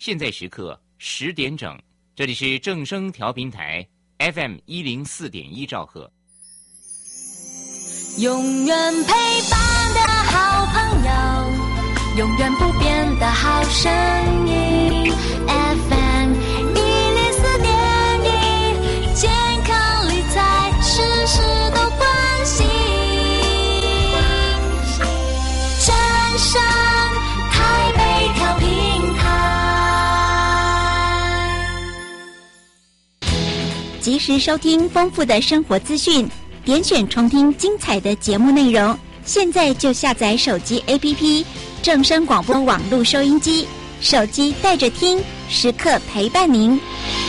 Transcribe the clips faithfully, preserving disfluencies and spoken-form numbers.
现在时刻十点整，这里是正声调频台 F M 一零四点一兆赫。 永远陪伴的好朋友，永远不变的好声音 F M 一零四点一，健康理财事事都关心。正声台北调频台， 及时收听丰富的生活资讯，点选重听精彩的节目内容。现在就下载手机 A P P 正声广播网络收音机，手机带着听，时刻陪伴您。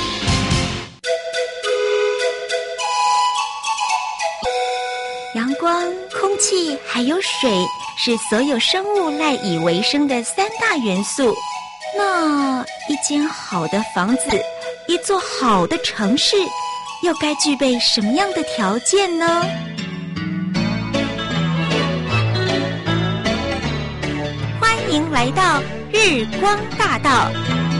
阳光、空气还有水是所有生物赖以为生的三大元素。那一间好的房子，一座好的城市，又该具备什么样的条件呢？欢迎来到日光大道。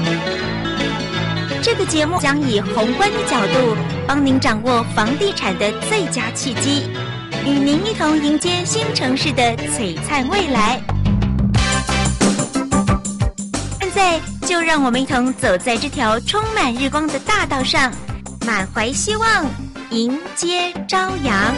这个节目将以宏观的角度，帮您掌握房地产的最佳契机，与您一同迎接新城市的璀璨未来。现在就让我们一同走在这条充满日光的大道上，满怀希望，迎接朝阳。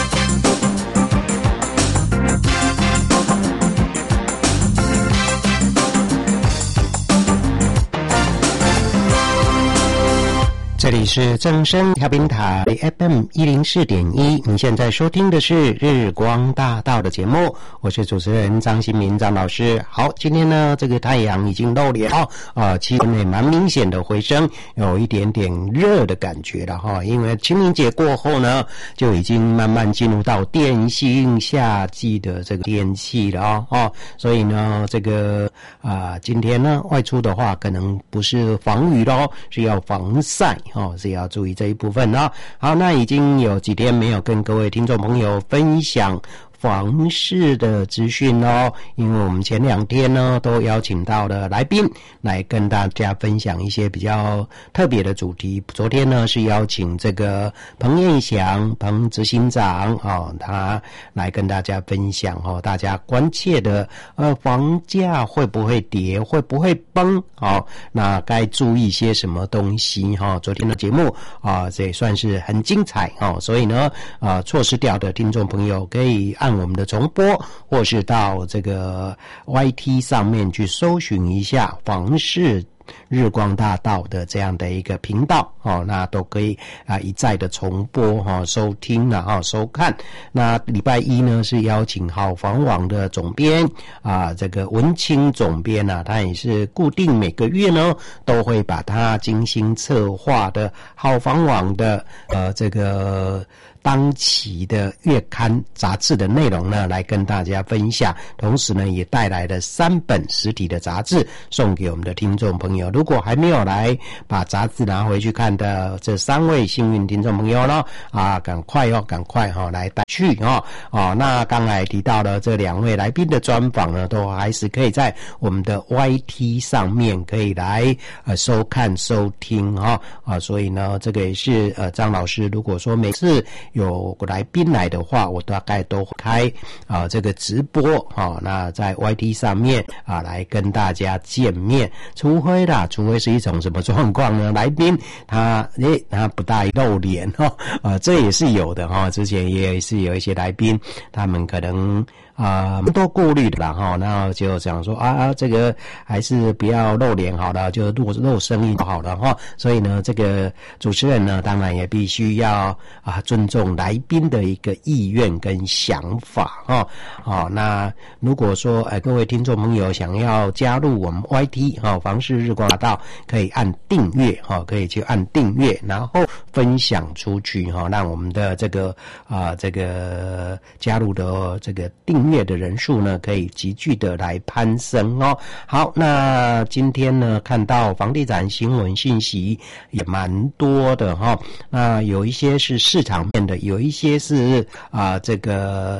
这里是正声调频台 F M 一零四点一，你现在收听的是日光大道的节目，我是主持人张新民张老师。好，今天呢，这个太阳已经露脸哦，啊，气温也蛮明显的回升，有一点点热的感觉了哈。因为清明节过后呢，就已经慢慢进入到电信夏季的这个天气了哦，哦所以呢，这个啊，今天呢外出的话，可能不是防雨咯，是要防晒。哦，是要注意这一部分哦。好，那已经有几天没有跟各位听众朋友分享房市的资讯哦，因为我们前两天呢都邀请到了来宾来跟大家分享一些比较特别的主题。昨天呢是邀请这个彭彦祥彭执行长哦，他来跟大家分享哦，大家关切的呃房价会不会跌，会不会崩哦，那该注意些什么东西哈、哦？昨天的节目啊、呃，这也算是很精彩哦，所以呢啊、呃，错失掉的听众朋友可以按我们的重播，或是到这个 Y T 上面去搜寻一下房市日光大道的这样的一个频道哦，那都可以啊一再的重播哈、哦、收听啊哈、哦、收看。那礼拜一呢是邀请好房网的总编啊，这个文清总编啊，他也是固定每个月呢都会把他精心策划的好房网的呃这个当期的月刊杂志的内容呢，来跟大家分享。同时呢，也带来了三本实体的杂志送给我们的听众朋友。如果还没有来把杂志拿回去看的这三位幸运听众朋友呢，啊，赶快哦，赶快哈、哦、来带去哦。哦，那刚才提到了这两位来宾的专访呢，都还是可以在我们的 Y T 上面可以来呃收看收听哈、哦、啊，所以呢，这个也是呃张老师如果说每次有来宾来的话，我大概都开啊这个直播啊，那在 Y T 上面啊来跟大家见面。除非啦，除非是一种什么状况呢？来宾他诶他不大露脸哈、哦，啊这也是有的哈、哦。之前也是有一些来宾，他们可能。啊、呃，蛮多顾虑的啦哈，那就想说啊，这个还是不要露脸好了，就露露声音好了哈。所以呢，这个主持人呢，当然也必须要啊尊重来宾的一个意愿跟想法哈。好、哦，那如果说呃各位听众朋友想要加入我们 Y T 哈、哦、房市日光大道，可以按订阅哈、哦，可以去按订阅，然后分享出去哈、哦，让我们的这个啊、呃、这个加入的这个订。订阅的人数呢，可以急剧的来攀升哦。好，那今天呢，看到房地产新闻信息也蛮多的哈、哦。那有一些是市场面的，有一些是啊、呃、这个。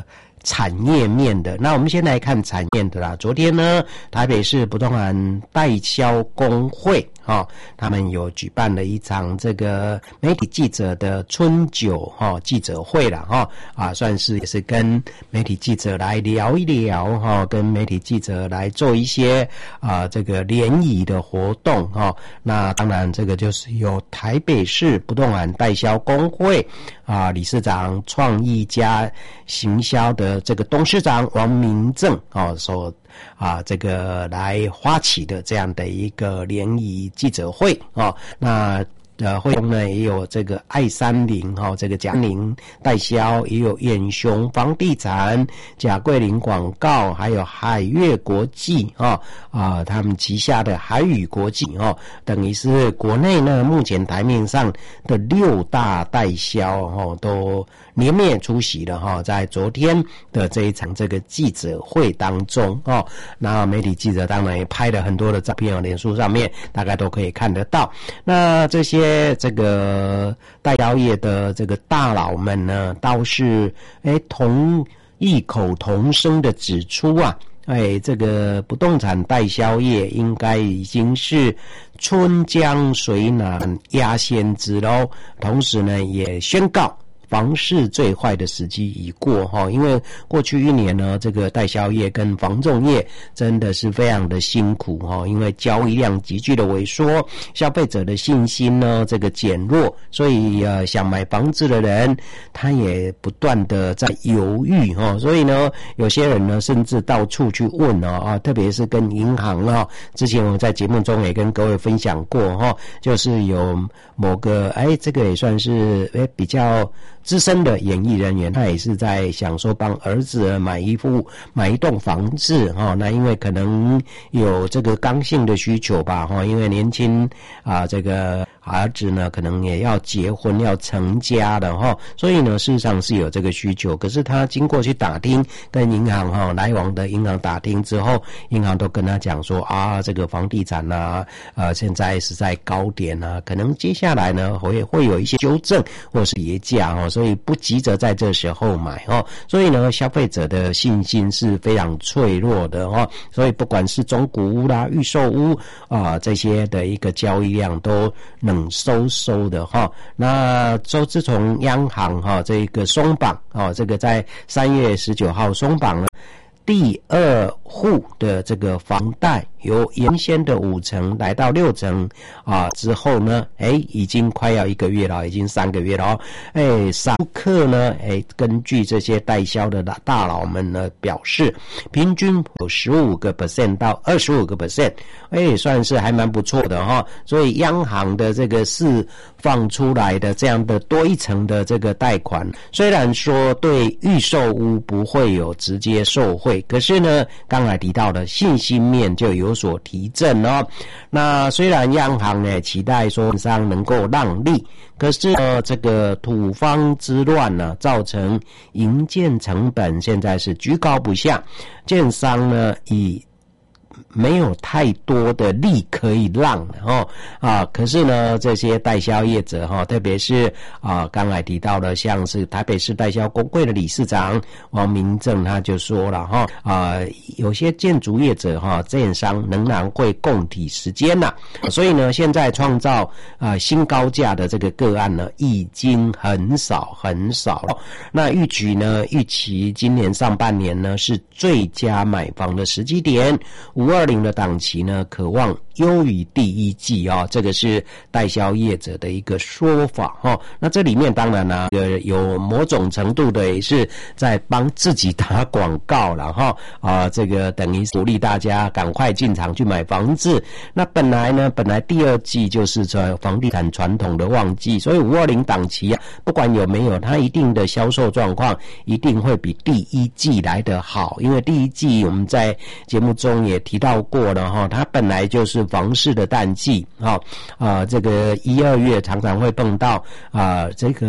产业面的。那我们先来看产业的啦。昨天呢，台北市不动产代销工会哦，他们有举办了一场这个媒体记者的春酒哈、哦、记者会啦哈、哦、啊，算是也是跟媒体记者来聊一聊哈、哦，跟媒体记者来做一些啊这个联谊的活动哈、哦。那当然这个就是由台北市不动产代销工会啊理事长、创意家行销的这个董事长王明正哦所啊这个来发起的这样的一个联谊记者会哦。那呃，会中呢也有这个爱三菱哈、哦，这个嘉宁代销，也有远雄房地产、贾桂林广告，还有海悦国际哈啊、呃，他们旗下的海宇国际哈、哦，等于是国内呢目前台面上的六大代销哈、哦、都联袂出席了哈、哦，在昨天的这一场这个记者会当中哦，那媒体记者当然也拍了很多的照片哦，脸书上面大概都可以看得到。那这些这个代销业的这个大佬们呢，倒是哎同异口同声的指出啊，哎这个不动产代销业应该已经是春江水暖鸭先知喽。同时呢，也宣告房市最坏的时机已过哈，因为过去一年呢，这个代销业跟房仲业真的是非常的辛苦哈，因为交易量急剧的萎缩，消费者的信心呢这个减弱，所以呃想买房子的人他也不断的在犹豫哈，所以呢有些人呢甚至到处去问哦啊，特别是跟银行啊，之前我在节目中也跟各位分享过哈，就是有某个哎这个也算是哎比较资深的演艺人员，他也是在想说帮儿子买一户买一栋房子哈，那因为可能有这个刚性的需求吧哈，因为年轻啊这个儿子呢可能也要结婚要成家了哈，所以呢事实上是有这个需求，可是他经过去打听跟银行哈来往的银行打听之后，银行都跟他讲说啊这个房地产啊呃现在是在高点啊，可能接下来呢会会有一些纠正或是跌价哦，所以不急着在这时候买哦，所以呢消费者的信心是非常脆弱的哦，所以不管是中古屋啦、预售屋啊、呃、这些的一个交易量都冷收收的哈、哦。那周自从央行哈、哦、这个松绑哦，这个在三月十九号松绑了第二户的这个房贷由原先的五成来到六成啊，之后呢，哎，已经快要一个月了，已经三个月了哦。哎，散客呢，哎，根据这些代销的大佬们呢表示，平均有十五个 percent 到二十五个 percent， 哎，算是还蛮不错的哈、哦。所以央行的这个释放出来的这样的多一层的这个贷款，虽然说对预售屋不会有直接受惠，可是呢，刚才提到的信心面就有所提振哦。那虽然央行呢期待说建商能够让利，可是呢这个土方之乱呢，造成营建成本现在是居高不下，建商呢以没有太多的利可以让的哦啊，可是呢，这些代销业者哈、哦，特别是啊，刚才提到的，像是台北市代销工会的理事长王明正，他就说了哈啊，有些建筑业者哈、哦，建商仍然会共体时间呐、啊，所以呢，现在创造啊新高价的这个个案呢，已经很少很少了。那预期呢，预期今年上半年呢是最佳买房的时机点。五二零的档期呢，可望优于第一季哦，这个是代销业者的一个说法哈、哦。那这里面当然呢、啊，有某种程度的也是在帮自己打广告了哈啊，这个等于鼓励大家赶快进场去买房子。那本来呢，本来第二季就是在房地产传统的旺季，所以五二零档期啊，不管有没有，它一定的销售状况一定会比第一季来得好，因为第一季我们在节目中也提到过了哈，它本来就是房市的淡季哈啊，这个一二月常常会碰到啊这个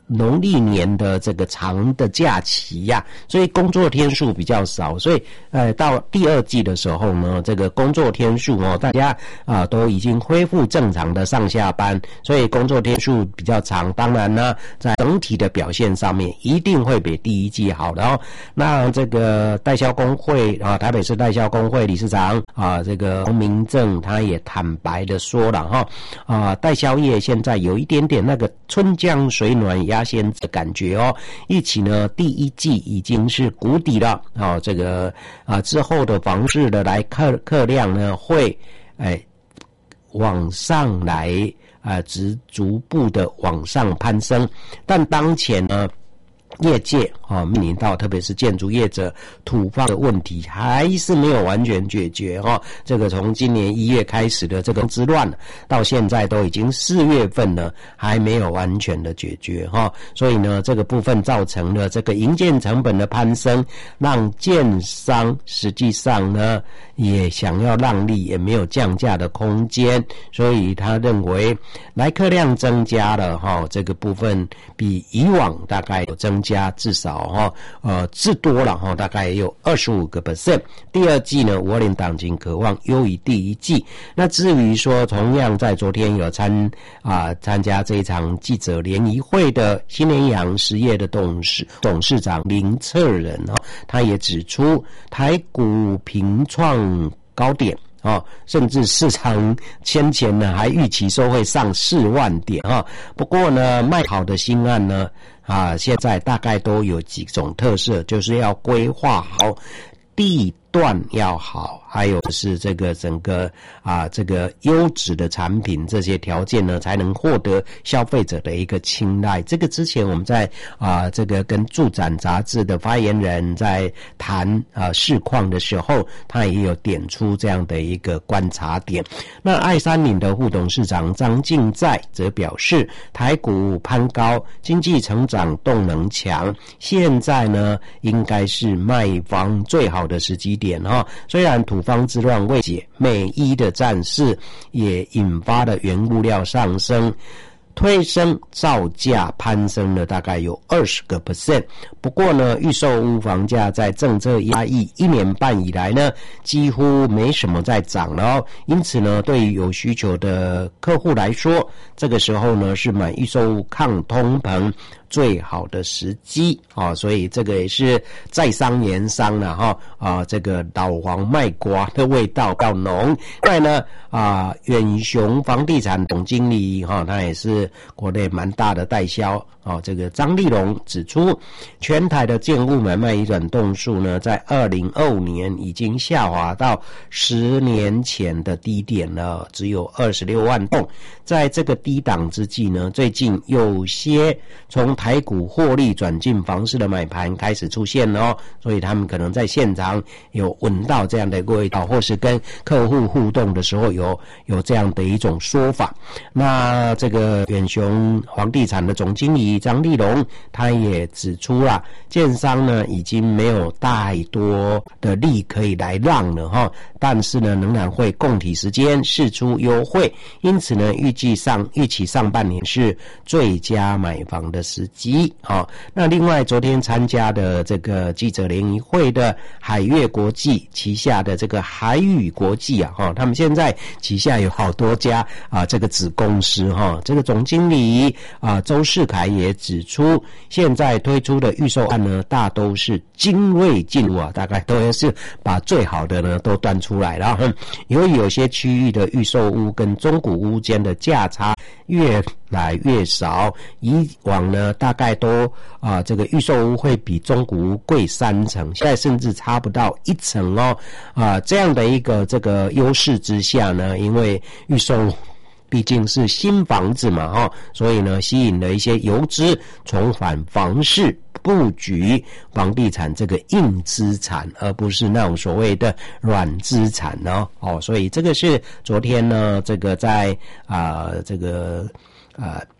农历年的这个长的假期呀、啊，所以工作天数比较少，所以呃到第二季的时候呢，这个工作天数哦，大家啊、呃、都已经恢复正常的上下班，所以工作天数比较长，当然呢，在整体的表现上面一定会比第一季好的哦。那这个代销工会啊，台北市代销工会理事长啊，这个王明正他也坦白的说了哈，啊，代销业现在有一点点那个春江水暖鸭先知的感觉哦，一起呢第一季已经是谷底了啊，这个啊之后的房市的来客客量呢会哎往上来啊，直逐步的往上攀升，但当前呢业界啊面临到特别是建筑业者土方的问题还是没有完全解决哈、哦。这个从今年一月开始的这个之乱到现在都已经四月份了，还没有完全的解决哈、哦。所以呢，这个部分造成了这个营建成本的攀升，让建商实际上呢也想要让利，也没有降价的空间，所以他认为来客量增加了哈、哦，这个部分比以往大概有增加至少哈呃至多了哈，大概也有 百分之二十五。第二季呢，五二零档金可望优于第一季。那至于说同样在昨天有参啊参加这一场记者联谊会的新联阳实业的董事董事长林策人哦，他也指出台股平创高点。哦，甚至市场先前呢还预期说会上四万点哈、哦，不过呢卖好的新案呢啊，现在大概都有几种特色，就是要规划好地段要好，还有是这个整个啊这个优质的产品，这些条件呢才能获得消费者的一个青睐。这个之前我们在啊这个跟住展杂志的发言人在谈啊市况的时候，他也有点出这样的一个观察点。那爱山岭的副董事长张敬在则表示，台股攀高，经济成长动能强，现在呢应该是卖方最好的时机点哈。虽然土方之乱未解，美伊的战事也引发了原物料上升，推升造价攀升了大概有 百分之二十。 不过呢，预售屋房价在政策压抑一年半以来呢，几乎没什么在涨了哦。因此呢，对于有需求的客户来说，这个时候呢是买预售屋抗通膨最好的时机啊、哦，所以这个也是在商言商了哈啊，这个老黄卖瓜的味道比较浓。另外呢啊，远雄房地产总经理哈、哦，他也是国内蛮大的代销啊，这个张立龙指出，全台的建物买卖移转栋数呢，在二零二五年已经下滑到十年前的低点了，只有二十六万栋。在这个低档之际呢，最近有些从台股获利转进房市的买盘开始出现了哦，所以他们可能在现场有闻到这样的一个味道，或是跟客户互动的时候有有这样的一种说法。那这个远雄房地产的总经理张立龙他也指出啦，建商呢已经没有太多的利可以来让了哈，但是呢仍然会共体时间释出优惠，因此呢预计上预期上半年是最佳买房的时机啊、哦。那另外昨天参加的这个记者联谊会的海悦国际旗下的这个海宇国际啊哈、哦，他们现在旗下有好多家啊这个子公司哈、哦，这个总经理啊周世凯也指出，现在推出的预售案呢大都是精锐进入啊，大概都是把最好的呢都端出来了。嗯、由于有些区域的预售屋跟中古屋间的价差越来越少，以往呢大概都啊、呃、这个预售屋会比中古屋贵三成，现在甚至差不到一成哦啊、呃、这样的一个这个优势之下呢，因为预售毕竟是新房子嘛哈、哦，所以呢吸引了一些游资重返房市，布局房地产这个硬资产，而不是那种所谓的软资产哦哦，所以这个是昨天呢这个在啊、呃、这个啊。呃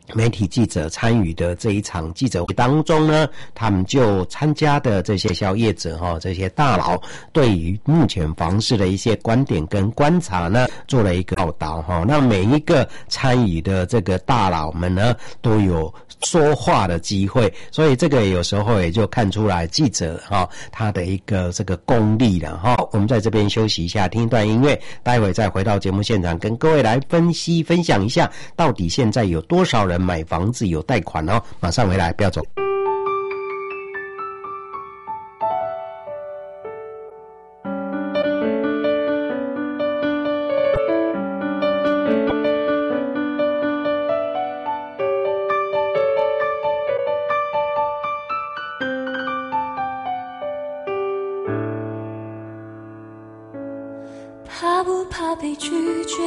媒体记者参与的这一场记者会当中呢，他们就参加的这些消业者哈，这些大佬对于目前房市的一些观点跟观察呢，做了一个报道哈。那每一个参与的这个大佬们呢，都有说话的机会，所以这个有时候也就看出来记者哈他的一个这个功力了哈。我们在这边休息一下，听一段音乐，待会再回到节目现场，跟各位来分析分享一下，到底现在有多少人买房子有贷款哦。马上回来，不要走。 怕不怕被拒绝？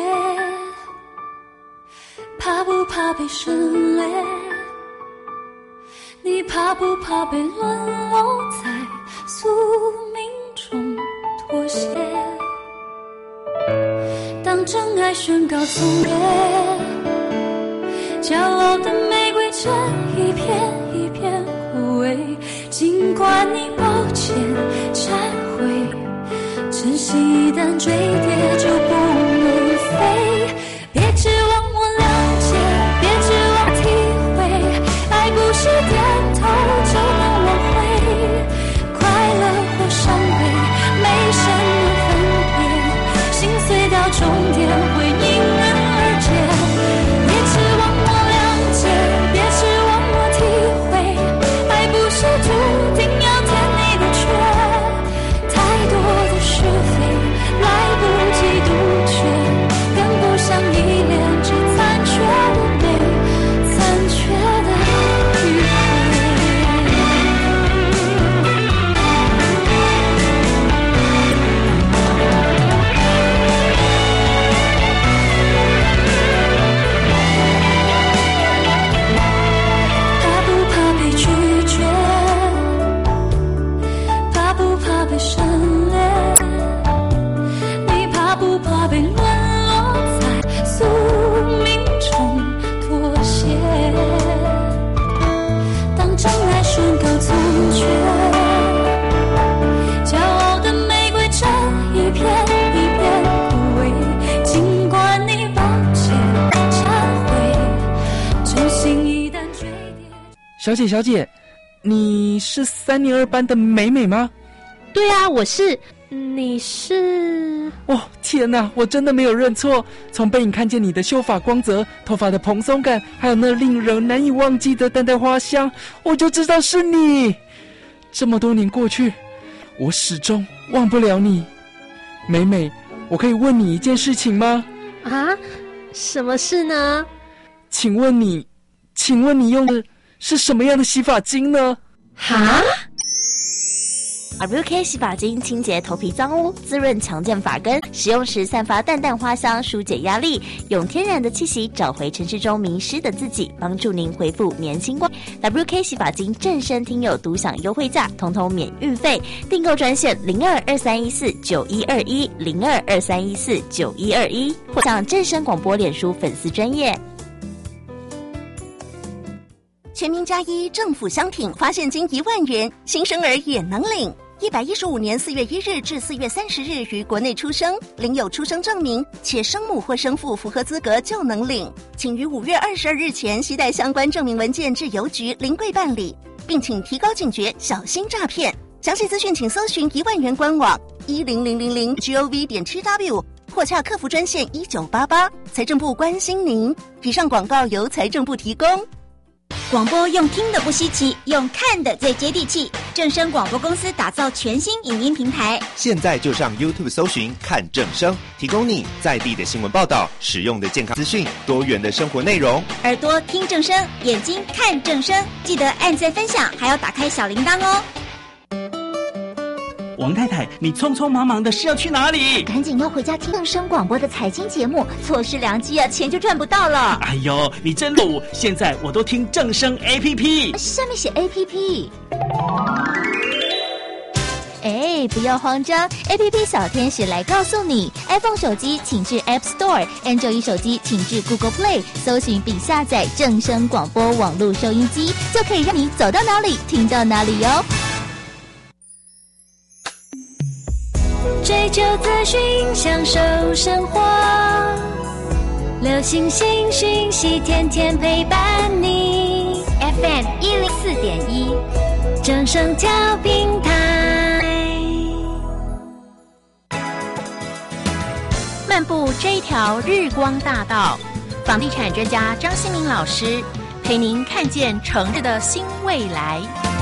怕不怕被省略？你怕不怕被沦落在宿命中妥协？当真爱宣告从灭，骄傲的玫瑰正一片一片枯萎，尽管你抱歉忏悔，真心一旦坠跌就不能飞。别指望我了解，别指望体会，爱不是点头就能挽回。快乐或伤悲没什么分别，心碎到终点会迎刃而解。别指望我了解，别指望我体会，爱不是注定要填你的缺。太多的是非来不及杜绝，跟不上依恋这残缺的美，残缺的迂怕不怕被拒绝？怕不怕被省略？你怕不怕被沦落在宿命中妥协？当真爱宣告从缺，骄傲的玫瑰正一片一片枯萎，尽管你抱歉忏悔，真心一旦坠跌。 小姐，小姐，你是三年二班的美美吗？ 对啊，我是。你是？ 哦，天哪，我真的没有认错。从背影看见你的秀发光泽、头发的蓬松感，还有那令人难以忘记的淡淡花香，我就知道是你。这么多年过去，我始终忘不了你。美美，我可以问你一件事情吗？ 啊？什么事呢？ 请问你，请问你用的是什么样的洗发精呢？ 哈 W K 洗发精清洁头皮脏污，滋润强健发根，使用时散发淡淡花香，疏解压力，用天然的气息找回城市中迷失的自己，帮助您恢复年轻光。W K 洗发精正声听友独享优惠价，统统免运费，订购专线零二二三一四九一二一零二二三一四九一二一，或上正声广播脸书粉丝专页。 全民加一政府相挺发现金一万元，新生儿也能领。一百一十五年四月一日至四月三十日于国内出生，领有出生证明，且生母或生父符合资格就能领。请于五月二十二日前携带相关证明文件至邮局临柜办理，并请提高警觉，小心诈骗。详细资讯请搜寻一万元官网一零零零零 gov 点 tw 或洽客服专线一九八八。财政部关心您。以上广告由财政部提供。 广播用听的不稀奇，用看的最接地气。正声广播公司打造全新影音平台， 现在就上 YouTube 搜寻看正声，提供你在地的新闻报道、实用的健康资讯、多元的生活内容。 耳朵听正声，眼睛看正声，记得按赞分享，还要打开小铃铛哦。 王太太，你匆匆忙忙的是要去哪里？ 赶紧要回家听正声广播的财经节目，错失良机啊，钱就赚不到了。 哎呦，你真鲁！现在我都听正声 A P P， 上面写 A P P。 哎，不要慌张 ，A P P 小天使来告诉你 ，iPhone 手机请至 App Store，Android 手机请至 Google Play， 搜寻并下载正声广播网络收音机，就可以让你走到哪里听到哪里哟。 追求资讯，享受生活，流行新讯息，天天陪伴你。F M 一零四点一，正声调频台。 漫步这一条日光大道，房地产专家张新民老师陪您看见城市的新未来。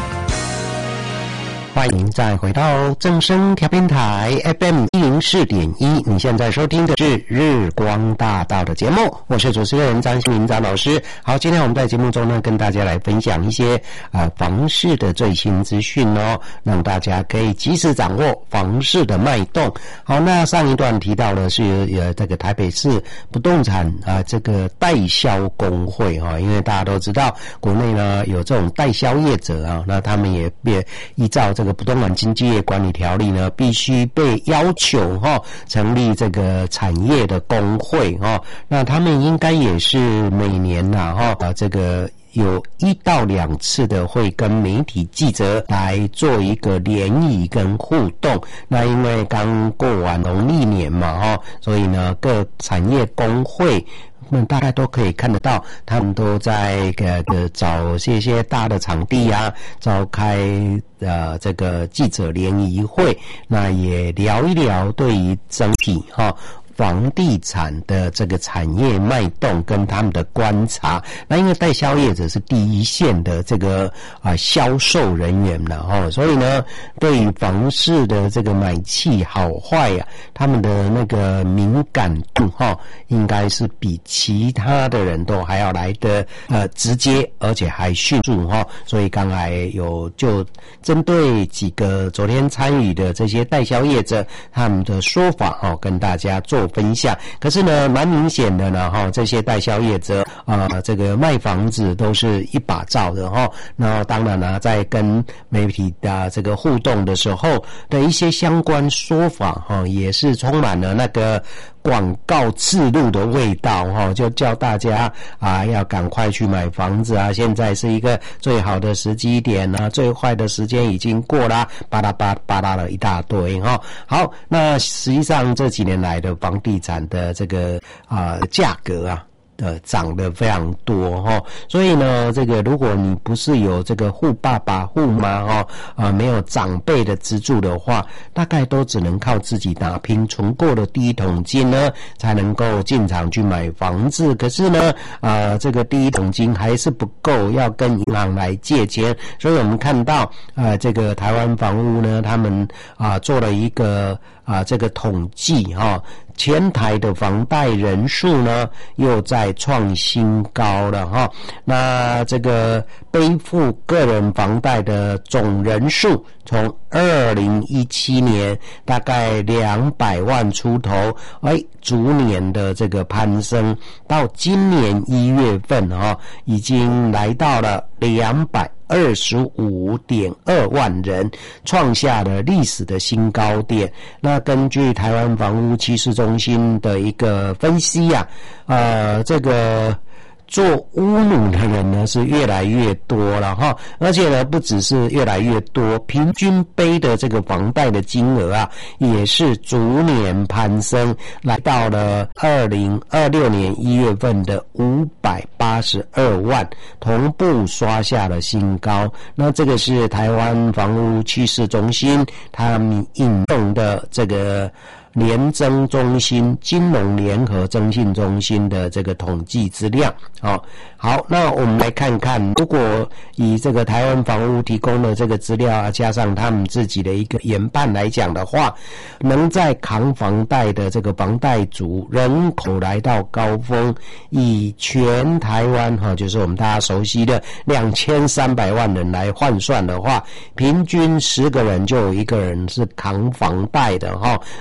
欢迎再回到正声调频台 F M 一零四点一，你现在收听的是日光大道的节目，我是主持人张新民张老师。好，今天我们在节目中呢，跟大家来分享一些啊、呃、房市的最新资讯哦，让大家可以及时掌握房市的脉动。好，那上一段提到的是呃这个台北市不动产啊、呃、这个代销工会哈、哦，因为大家都知道国内呢有这种代销业者啊，那他们也也依照这个这个不动产经纪业管理条例呢，必须被要求哈、哦、成立这个产业的工会哈、哦。那他们应该也是每年呐哈啊这个有一到两次的会跟媒体记者来做一个联谊跟互动。那因为刚过完农历年嘛哈、哦，所以呢各产业工会。那大概都可以看得到，他们都在呃呃找些些大的场地啊，召开呃这个记者联谊会，那也聊一聊对于整体哈。房地产的这个产业脉动跟他们的观察，那因为代销业者是第一线的这个啊销售人员了哈，所以呢，对于房市的这个买气好坏呀、啊，他们的那个敏感度哈，应该是比其他的人都还要来的呃直接，而且还迅速哈。所以刚才有就针对几个昨天参与的这些代销业者他们的说法哈，跟大家做分享。可是呢蛮明显的呢哈，这些代销业者啊、呃、这个卖房子都是一把罩的哈。那当然呢在跟媒体的这个互动的时候的一些相关说法哈，也是充满了那个广告植入的味道哈，就叫大家啊要赶快去买房子啊，现在是一个最好的时机点啊，最坏的时间已经过啦，巴拉巴巴拉了一大堆哈。好，那实际上这几年来的房地产的这个啊价格啊。呃，涨得非常多哈、哦，所以呢，这个如果你不是有这个护爸爸、护妈哈啊、呃，没有长辈的资助的话，大概都只能靠自己打拼存过的第一桶金呢，才能够进场去买房子。可是呢，啊、呃，这个第一桶金还是不够，要跟银行来借钱。所以我们看到，呃，这个台湾房屋呢，他们啊、呃、做了一个啊、呃、这个统计哈。哦前台的房贷人数呢，又在创新高了哈。那这个背负个人房贷的总人数，从二零一七年大概两百万出头，哎，逐年的这个攀升，到今年一月份哈，已经来到了两百。二十五点二万人，创下了历史的新高点。那根据台湾房屋趋势中心的一个分析呀、啊，呃，这个做屋奴的人呢是越来越多了哈，而且呢不只是越来越多，平均背的这个房贷的金额啊也是逐年攀升，来到了二零二六年一月份的五百八十二万，同步刷下了新高。那这个是台湾房屋趋势中心他们引用的这个联征中心金融联合征信中心的这个统计资料。好，好，那我们来看看，如果以这个台湾房屋提供的这个资料啊，加上他们自己的一个研判来讲的话，能在扛房贷的这个房贷族人口来到高峰，以全台湾哈，就是我们大家熟悉的两千三百万人来换算的话，平均十个人就有一个人是扛房贷的哈，是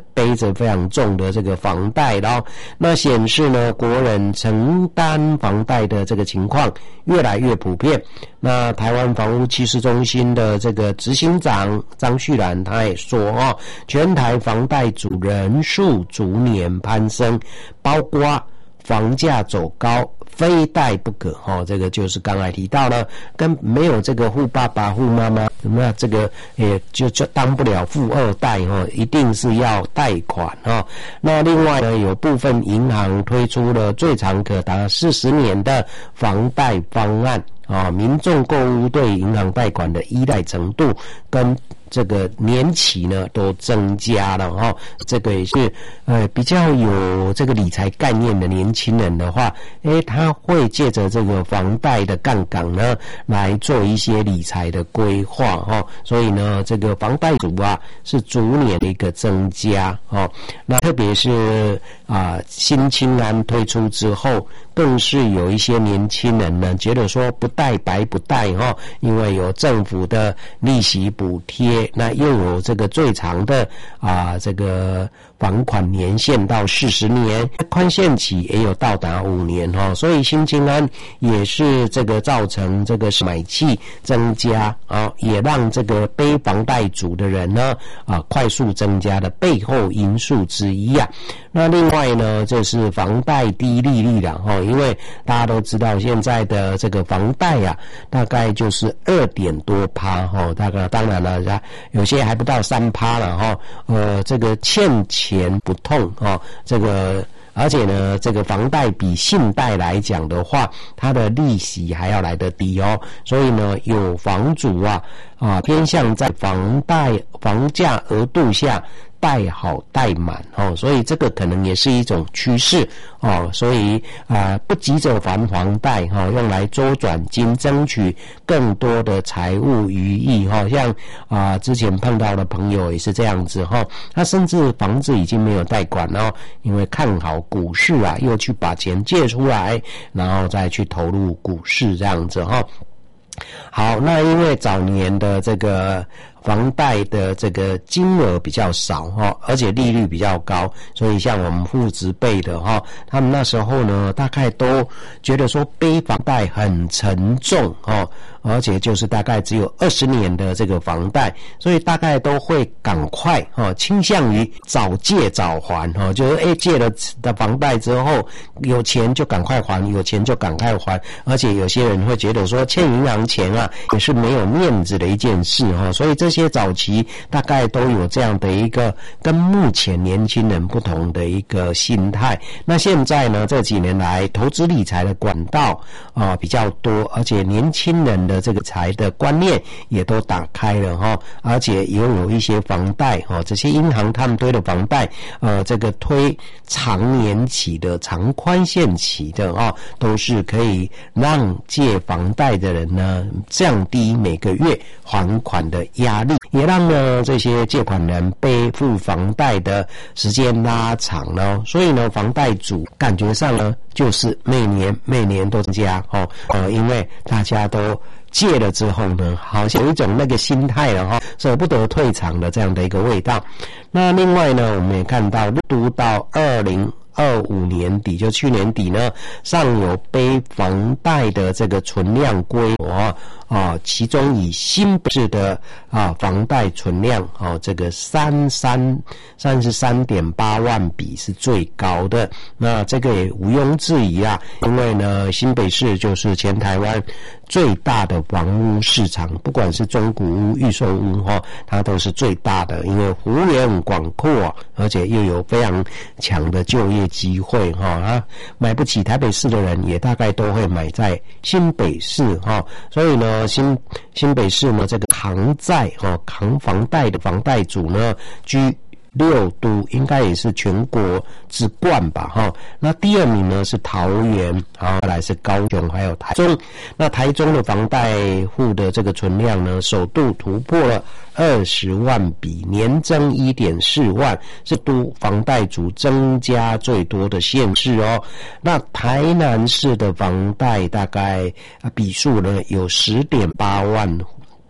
背着非常重的这个房贷咯。那显示呢，国人承担房贷的这个情况越来越普遍。那台湾房屋趋势中心的这个执行长张旭然他也说哦，全台房贷族人数逐年攀升，包括房价走高，非贷不可哦，这个就是刚才提到了，跟没有这个富爸爸、富妈妈，那这个也就就当不了富二代哦，一定是要贷款哦。那另外呢，有部分银行推出了最长可达四十年的房贷方案啊、哦，民众购物对银行贷款的依赖程度跟这个年期呢都增加了哈、哦，这个也是呃比较有这个理财概念的年轻人的话，诶，他会借着这个房贷的杠杆呢来做一些理财的规划哈、哦，所以呢，这个房贷族啊是逐年的一个增加哦。那特别是啊、呃、新青安推出之后，更是有一些年轻人呢觉得说不贷白不贷哈、哦，因为有政府的利息补贴。那又有这个最长的啊，这个还款年限到四十年，宽限期也有到达五年哈、哦，所以新青安也是这个造成这个买气增加啊，也让这个背房贷族的人呢啊快速增加的背后因素之一啊。那另外呢，就是房贷低利率了哈、哦，因为大家都知道现在的这个房贷啊，大概就是二点多趴哈，大概当然了，有些还不到三趴了哈、哦，呃，这个欠钱不痛哦，这个。而且呢，这个房贷比信贷来讲的话，它的利息还要来得低哦。所以呢，有房主啊啊偏向在房贷房价额度下贷好贷满哦，所以这个可能也是一种趋势哦。所以啊，不急着还房贷哈、哦，用来周转金，争取更多的财务余裕哈、哦。像啊之前碰到的朋友也是这样子哈、哦，他甚至房子已经没有贷款哦，因为看好股市啊，又去把钱借出来，然后再去投入股市这样子哈、哦。好，那因为早年的这个房贷的这个金额比较少哈，而且利率比较高，所以像我们父执辈的哈，他们那时候呢，大概都觉得说背房贷很沉重哈，而且就是大概只有二十年的这个房贷，所以大概都会赶快哈，倾向于早借早还哈，就是诶借了的房贷之后，有钱就赶快还，有钱就赶快还，而且有些人会觉得说欠银行钱啊也是没有面子的一件事哈，所以这些早期大概都有这样的一个跟目前年轻人不同的一个心态。那现在呢，这几年来投资理财的管道啊、呃、比较多，而且年轻人的这个财的观念也都打开了哈，而且也有一些房贷哈，这些银行他们推的房贷呃这个推长年期的、长宽限期的啊，都是可以让借房贷的人呢降低每个月还款的压力，也让呢这些借款人背负房贷的时间拉长了，所以呢房贷族感觉上呢就是每年每年都增加哦，呃，因为大家都借了之后呢，好像有一种那个心态了哈，舍不得退场的这样的一个味道。那另外呢，我们也看到读到二零二五年底，就去年底呢，上有背房贷的这个存量规模啊，其中以新北市的啊房贷存量啊，这个三三三十三点八万笔是最高的。那这个也毋庸置疑啊，因为呢，新北市就是全台湾最大的房屋市场，不管是中古屋、预售屋哈，它都是最大的，因为幅员很广阔，而且又有非常强的就业机会哈啊，买不起台北市的人也大概都会买在新北市哈，所以呢，新新北市呢这个扛债哈、扛房贷的房贷族呢居六都，应该也是全国之冠吧哈。那第二名呢是桃园，然后来是高雄，还有台中。那台中的房贷户的这个存量呢，首度突破了二十万笔，年增 一点四万，是都房贷族增加最多的县市哦。那台南市的房贷大概啊笔数呢有 十点八万笔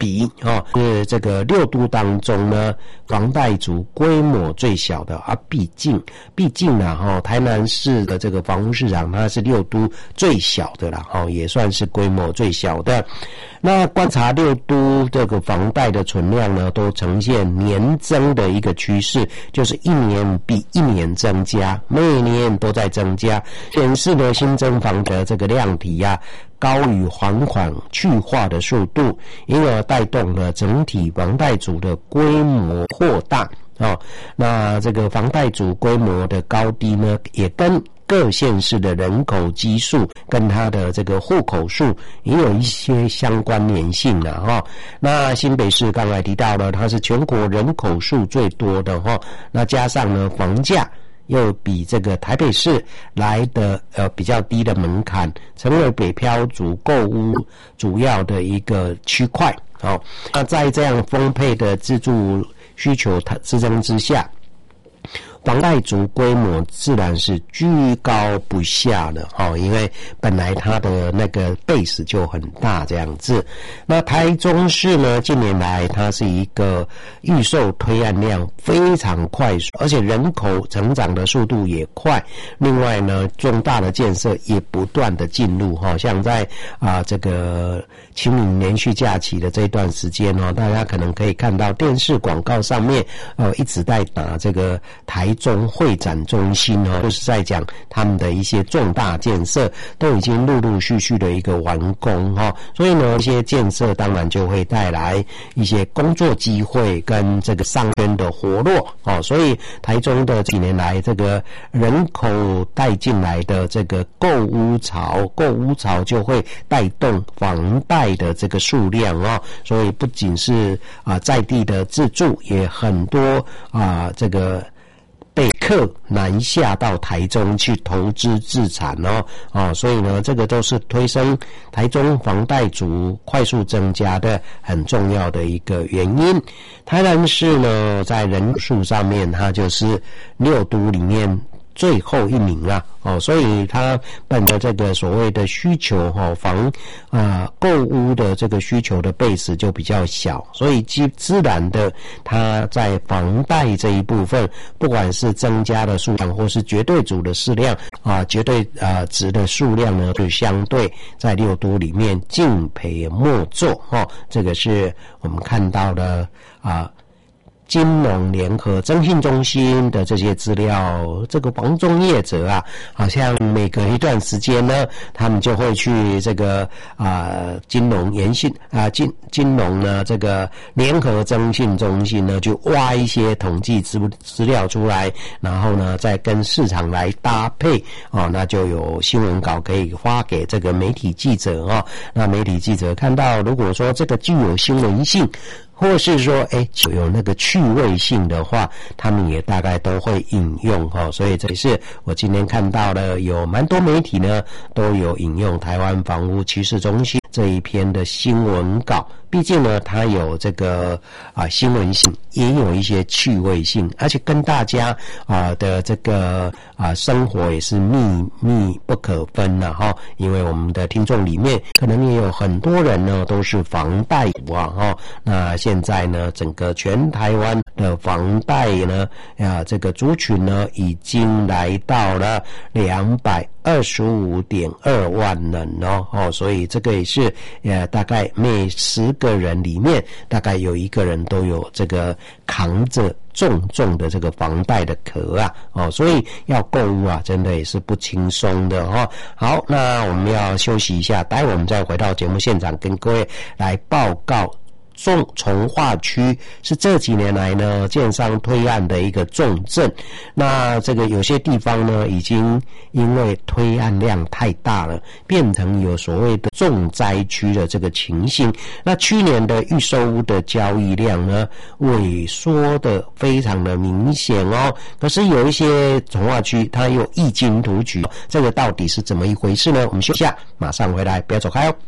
比哦，是这个六都当中呢，房贷族规模最小的啊。毕竟，毕竟呢，哈、哦，台南市的这个房屋市场它是六都最小的啦，哈、哦，也算是规模最小的。那观察六都这个房贷的存量呢，都呈现年增的一个趋势，就是一年比一年增加，每年都在增加，显示呢新增房的这个量体啊，高于还款去化的速度，因而带动了整体房贷组的规模扩大。哦，那这个房贷组规模的高低呢，也跟各县市的人口基数跟它的这个户口数也有一些相关联性的哈、哦。那新北市刚才提到了，它是全国人口数最多的哈、哦，那加上呢房价又比这个台北市来的呃比较低的门槛，成为北漂族购屋主要的一个区块。好、哦，那在这样丰沛的自住需求之增之下，房贷族规模自然是居高不下的哦，因为本来它的那个 base 就很大这样子。那台中市呢，近年来它是一个预售推案量非常快速，而且人口成长的速度也快。另外呢，重大的建设也不断的进入哈，像在啊、呃、这个清明连续假期的这段时间哦，大家可能可以看到电视广告上面呃一直在打这个台中会展中心哦，就是在讲他们的一些重大建设都已经陆陆续续的一个完工哈，所以呢，一些建设当然就会带来一些工作机会跟这个商圈的活络哦，所以台中的几年来这个人口带进来的这个购屋潮，购屋潮就会带动房贷的这个数量哦，所以不仅是啊、呃、在地的自住，也很多啊、呃、这个被客南下到台中去投资自产哦，哦，所以呢，这个都是推升台中房贷族快速增加的很重要的一个原因。台南市呢，在人数上面，它就是六都里面最后一名啦，哦，所以它本着这个所谓的需求哈、哦，房啊购屋的这个需求的 base 就比较小，所以基自然的它在房贷这一部分，不管是增加的数量或是绝对组的数量啊，绝对啊值的数量呢，就相对在六都里面敬陪末座哦，这个是我们看到的啊。金融联合征信中心的这些资料，这个房仲业者啊，好像每隔一段时间呢，他们就会去这个啊、呃、金融研信啊金金融呢这个联合征信中心呢，就挖一些统计资资料出来，然后呢再跟市场来搭配哦，那就有新闻稿可以发给这个媒体记者哦。那媒体记者看到，如果说这个具有新闻性，或是说，哎，有那个趣味性的话，他们也大概都会引用哈、哦。所以这也是我今天看到了，有蛮多媒体呢都有引用台湾房屋趋势中心这一篇的新闻稿。毕竟呢，它有这个啊新闻性，也有一些趣味性，而且跟大家啊的这个啊生活也是密密不可分了哈。因为我们的听众里面，可能也有很多人呢都是房贷族啊哈。那现在呢，整个全台湾的房贷呢，啊这个族群呢，已经来到了两百二十五点二万人哦哦，所以这个也是呃大概每十个人里面大概有一个人都有这个扛着重重的这个房贷的壳啊哦，所以要购物啊，真的也是不轻松的哦。好，那我们要休息一下，待会我们再回到节目现场，跟各位来报告。重重划区是这几年来呢建商推案的一个重镇，那这个有些地方呢已经因为推案量太大了，变成有所谓的重灾区的这个情形。那去年的预售屋的交易量呢萎缩的非常的明显哦，可是有一些重划区它又异军突起，这个到底是怎么一回事呢？我们休息一下，马上回来，不要走开哦。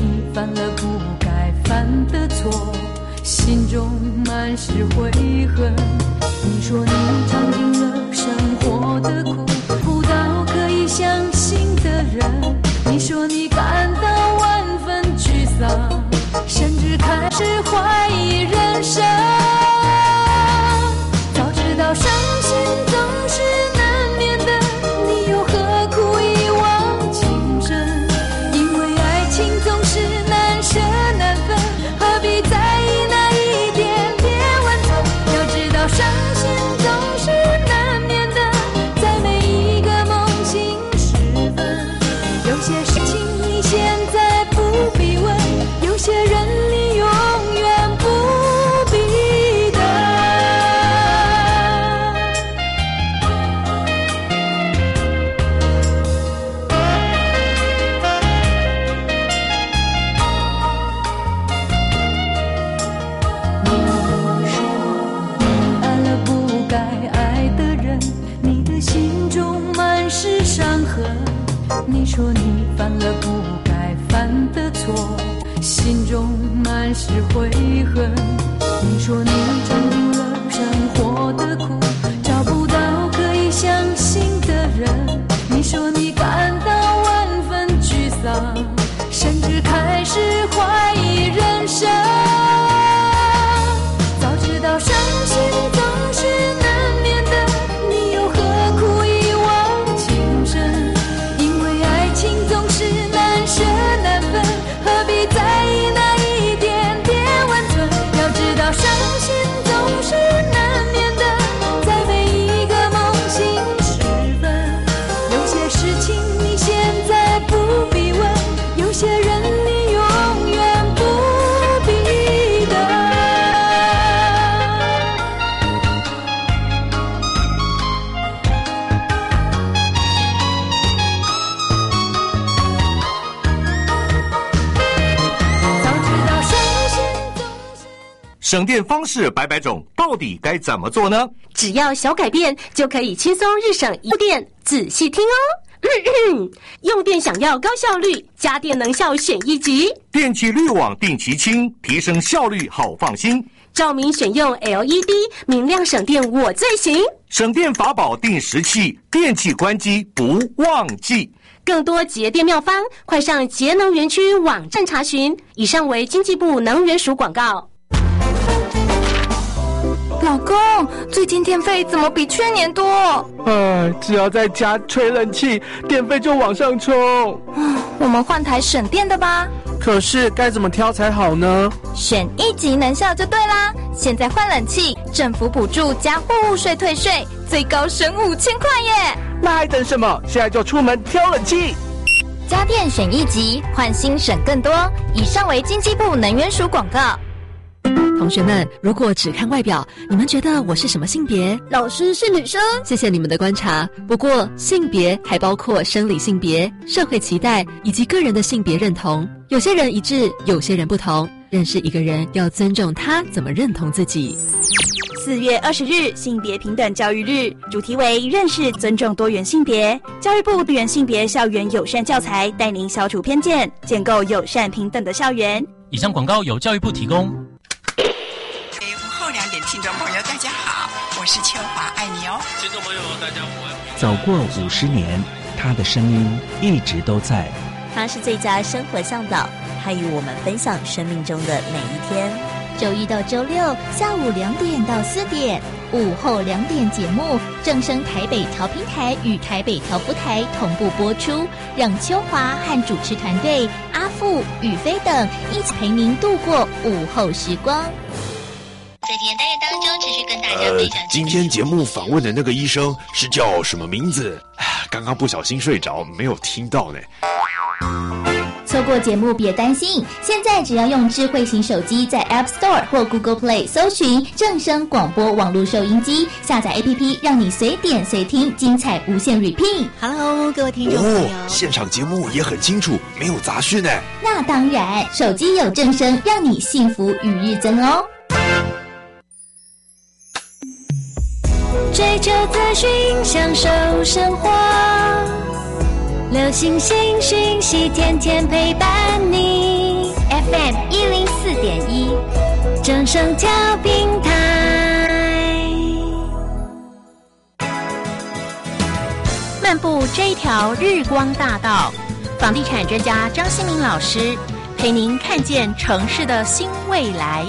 你犯了不该犯的错，心中满是悔恨。你说你尝尽了生活的苦，不到可以相信的人。你说你感到万分沮丧，甚至开始怀疑人生。早知道伤心总是难免的，你又何苦一往情深？因为爱情总是难舍难分，何必在意那一点点温存？要知道伤心总是难免的，在每一个梦醒时分。有些事情你现在不必问，有些人你永远不必等。你说你爱了不该爱的人，你的心中满是伤痕。你说你犯了不该犯的错，心中满是悔恨。你说你尝尽了生活的苦，找不到可以相信的人。你说你感到万分沮丧，甚至开始怀疑人生。早知道伤心总是难免的，你又何苦一往情深？因为爱情总是难舍难分，何必在意那一点点温存？要知道伤心总是难免的，在每一个梦醒时分。有些事情你现在不必问，有些人你永远不必等。 省电方式百百种，到底该怎么做呢？ 只要小改变，就可以轻松日省一度电。仔细听哦。咳咳用电想要高效率，家电能效选一级。 电器滤网定期清，提升效率好放心。 照明选用 L E D， 明亮省电我最行。 省电法宝定时器，电器关机不忘记。 更多节电妙方，快上节能园区网站查询。以上为经济部能源署广告。 老公，最近电费怎么比去年多？ 哎，只要在家吹冷气，电费就往上冲。 我们换台省电的吧。 可是该怎么挑才好呢？ 选一级能效就对啦！现在换冷气，政府补助加货物税退税，最高省五千块耶！ 那还等什么？现在就出门挑冷气。 家电选一级，换新省更多。以上为经济部能源署广告。 同学们，如果只看外表，你们觉得我是什么性别？ 老师是女生。 谢谢你们的观察。不过，性别还包括生理性别、社会期待以及个人的性别认同。有些人一致，有些人不同。认识一个人，要尊重他怎么认同自己。 四月二十日，性别平等教育日，主题为认识、尊重多元性别。教育部多元性别校园友善教材，带您消除偏见，建构友善平等的校园。 以上广告由教育部提供。 午后两点，听众朋友大家好，我是秋华，爱你哦。 听众朋友大家好。 走过五十年，他的声音一直都在。 他是最佳生活向导，他与我们分享生命中的每一天。 周一到周六下午两点到四点，午后两点节目正声台北调频台与台北调布台同步播出，让秋华和主持团队阿富、宇飞等一起陪您度过午后时光。 在今天单元当中，持续跟大家分享。 呃，今天节目访问的那个医生是叫什么名字？刚刚不小心睡着，没有听到呢。 错过节目别担心，现在只要用智慧型手机在 App Store 或 Google Play 搜寻正声广播网络收音机，下载 A P P， 让你随点随听，精彩无限 repeat。Hello， 各位听众朋友， 哦，现场节目也很清楚，没有杂讯呢。 那当然，手机有正声，让你幸福与日增哦。 追求资讯，享受生活，流行新讯息，天天陪伴你。 正声调频台。 漫步这一条日光大道，房地产专家张新民老师陪您看见城市的新未来。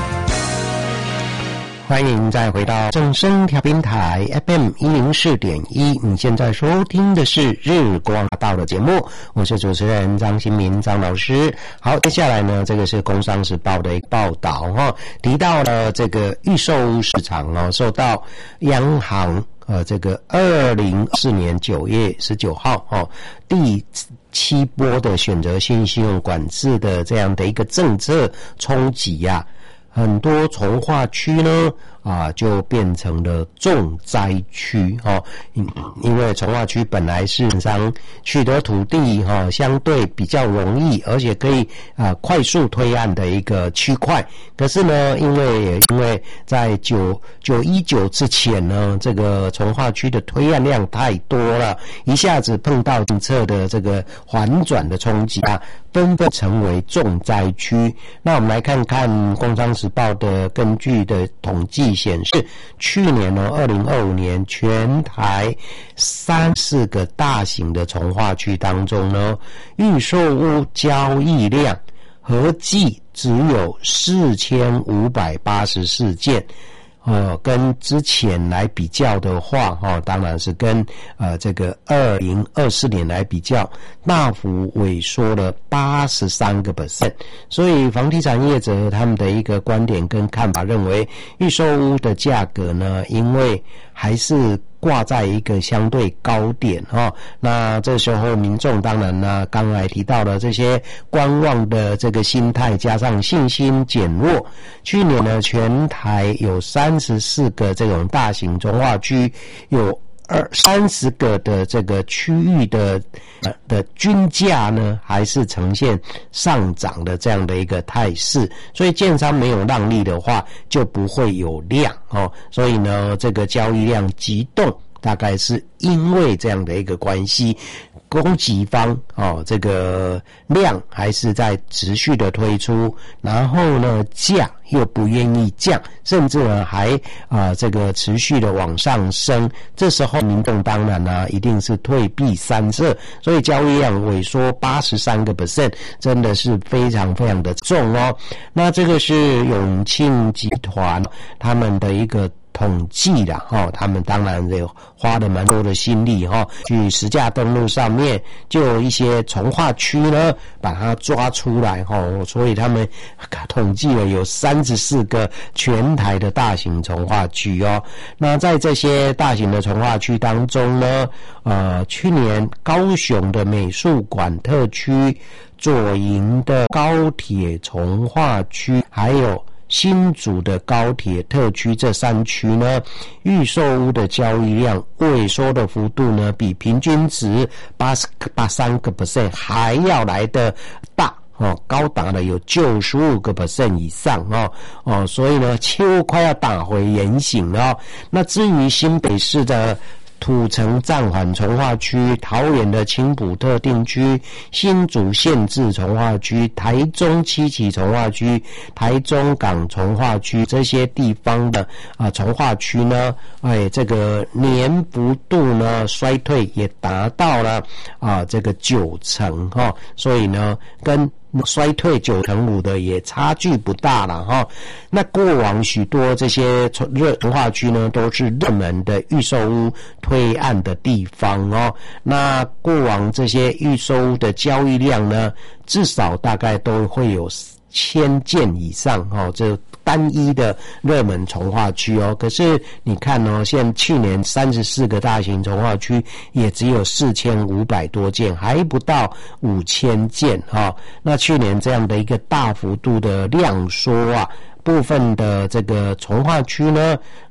欢迎再回到正声调频台 F M 一零四点一，你现在收听的是日光大道的节目，我是主持人张新民张老师。好，接下来呢，这个是工商时报的一个报道哈、哦，提到了这个预售屋市场哦，受到央行呃这个二零二四年九月十九号哦第七波的选择性信用管制的这样的一个政策冲击呀、啊。很多从化区呢，啊，就变成了重灾区哦。因因为从化区本来是上取得土地哈、哦，相对比较容易，而且可以啊快速推案的一个区块。可是呢，因为因为在九九一九之前呢，这个从化区的推案量太多了，一下子碰到政策的这个反转的冲击啊，纷纷成为重灾区。那我们来看看《工商时报》的根据的统计显示，去年呢，二零二五年全台三四个大型的从化区当中呢，预售屋交易量合计只有四千五百八十四件。呃，跟之前来比较的话，哈、哦，当然是跟呃这个二零二四年来比较，大幅萎缩了八十三个 percent。所以房地产业者他们的一个观点跟看法认为，预售屋的价格呢，因为还是挂在一个相对高点哈、哦，那这时候民众当然呢，刚才提到了这些观望的这个心态，加上信心减弱。去年呢，全台有三十四个这种大型从化区，有二三十个的这个区域的呃的均价呢，还是呈现上涨的这样的一个态势。所以建商没有让利的话，就不会有量哦。所以呢，这个交易量急动，大概是因为这样的一个关系。供给方哦，这个量还是在持续的推出，然后呢，价又不愿意降，甚至呢还啊、呃、这个持续的往上升。这时候民众当然呢、啊、一定是退避三舍，所以交易量萎缩八十三个 percent， 真的是非常非常的重哦。那这个是永庆集团他们的一个统计啦，哈、哦，他们当然有花了蛮多的心力哈、哦，去实价登录上面就有一些从化区呢，把它抓出来哈、哦，所以他们统计了有三十四个全台的大型从化区哦。那在这些大型的从化区当中呢，呃，去年高雄的美术馆特区、左营的高铁从化区，还有新竹的高铁特区这三区呢，预售屋的交易量萎缩的幅度呢，比平均值八十八三个 percent 还要来的大哦，高达了有九十五个 percent 以上哦哦，所以呢，几乎快要打回原形了、哦。那至于新北市的土城暂缓从化区、桃园的青埔特定区、新竹县治从化区、台中七期从化区、台中港从化区这些地方的啊从化区呢，哎，这个年幅度呢衰退也达到了啊这个九成哈、哦，所以呢跟衰退九成五的也差距不大了哈。那过往许多这些热从化区呢，都是热门的预售屋推案的地方哦。那过往这些预售屋的交易量呢，至少大概都会有千件以上哦，这单一的热门从化区哦。可是你看哦，现在去年三十四个大型从化区也只有四千五百多件，还不到五千件哈、哦。那去年这样的一个大幅度的量缩啊，部分的这个从化区呢，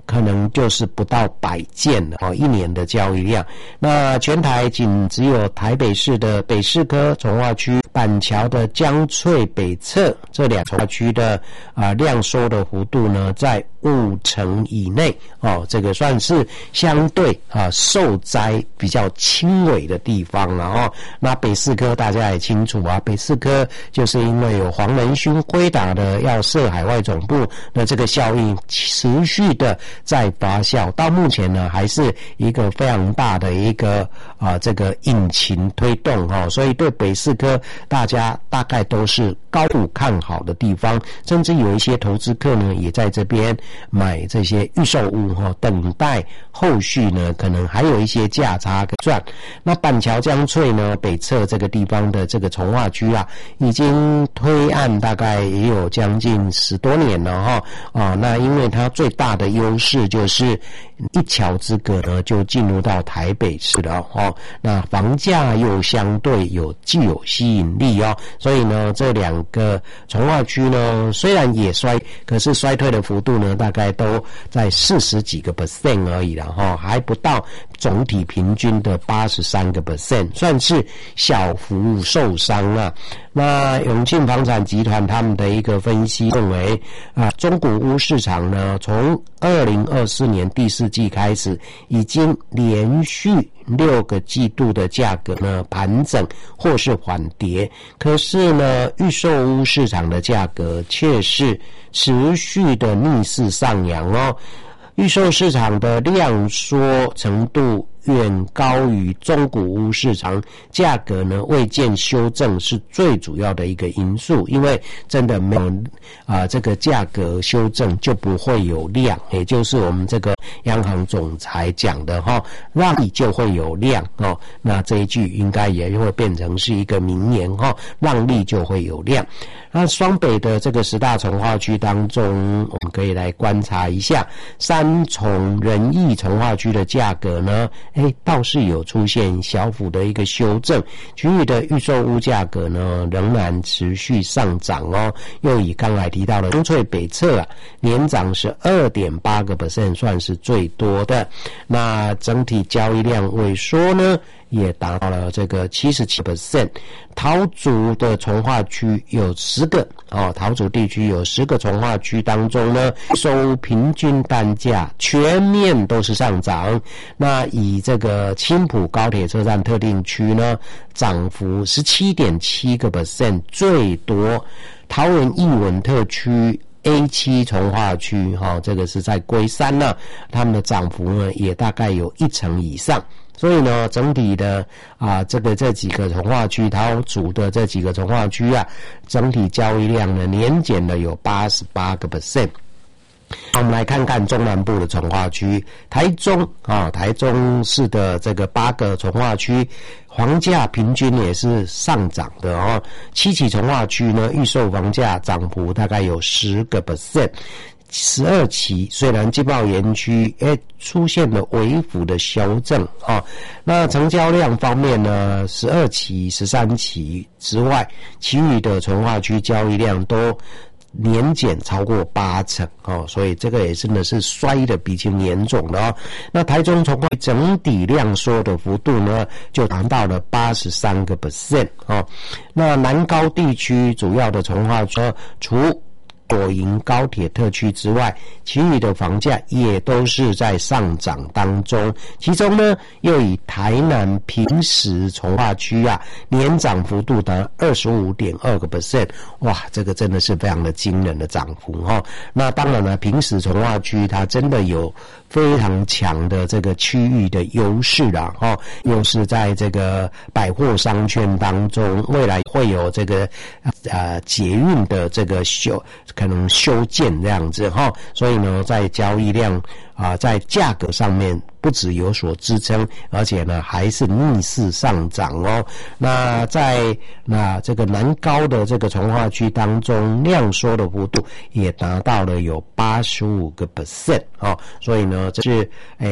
可能就是不到百件了哦，一年的交易量。那全台仅只有台北市的北市科从化区、板桥的江翠北侧这两从化区的啊、呃、量缩的幅度呢，在五成以内哦，这个算是相对啊受灾比较轻微的地方了哦。那北四科大家也清楚啊，北四科就是因为有黄仁勋归档的要设海外总部，那这个效应持续的在发酵，到目前呢还是一个非常大的一个啊这个引擎推动哈、哦，所以对北四科大家大概都是高度看好的地方，甚至有一些投资客呢也在这边买这些预售屋哈、哦，等待后续呢可能还有一些价差可赚。那板桥江翠呢北侧这个地方的这个从化区啊，已经推案大概也有将近十多年了哈、哦、啊，那因为它最大的优势就是一桥之隔呢就进入到台北市了哦，那房价又相对有具有吸引力哦，所以呢这两个从化区呢虽然也衰，可是衰退的幅度呢大概都在四十几个 percent 而已了哈、哦，还不到总体平均的八十三个 percent， 算是小幅受伤啊。那永庆房产集团他们的一个分析认为啊，中古屋市场呢从二零二四年第四季开始，已经连续六个季度的价格呢盘整或是缓跌，可是呢预售屋市场的价格却是持续的逆势上扬哦。预售市场的量缩程度远高于中古屋市场，价格呢未见修正是最主要的一个因素，因为真的没有啊、呃、这个价格修正就不会有量，也就是我们这个央行总裁讲的哈，让利就会有量哦。那这一句应该也会变成是一个名言哈，让利就会有量。那双北的这个十大从化区当中，我们可以来观察一下三重仁义从化区的价格呢，诶，倒是有出现小幅的一个修正，区域的预售屋价格呢仍然持续上涨哦。又以刚才提到的江翠北侧啊，年涨是 二点八个 percent， 算是最多的。那整体交易量萎缩呢也达到了这个 百分之七十七。 桃竹的从化区有十个哦，桃竹地区有十个从化区当中呢，收平均单价全面都是上涨。那以这个青埔高铁车站特定区呢，涨幅 十七点七个 percent 最多。桃园艺文特区A 七 从化区哈、哦，这个是在龟山呢，他们的涨幅呢也大概有一成以上。所以呢，整体的啊，这个这几个从化区，桃竹的这几个从化区啊，整体交易量呢年减了有 八十八个 percent。我们来看看中南部的从化区，台中啊，台中市的这个八个从化区，房价平均也是上涨的哦。七期从化区呢，预售房价涨幅大概有十个 percent。十二期虽然经贸园区诶出现了微幅的修正啊、哦，那成交量方面呢，十二期、十三期之外，其余的从化区交易量都年减超过八成哦，所以这个也真的是衰的比较严重的哦。那台中从化整体量缩的幅度呢，就达到了八十三个 percent 哦。那南高地区主要的从化区除左营高铁特区之外，其余的房价也都是在上涨当中。其中呢，又以台南平石从化区啊，年涨幅度达 二十五点二个 percent， 哇，这个真的是非常的惊人的涨幅哈、哦。那当然了，平石从化区它真的有非常强的这个区域的优势啦哈、哦，又是在这个百货商圈当中，未来会有这个呃捷运的这个修。可能修建这样子哈，所以呢，在交易量啊、呃，在价格上面不只有所支撑，而且呢还是逆势上涨哦。那在那这个南高的这个从化区当中，量缩的幅度也达到了有八十五个 percent 哦，所以呢，这是诶。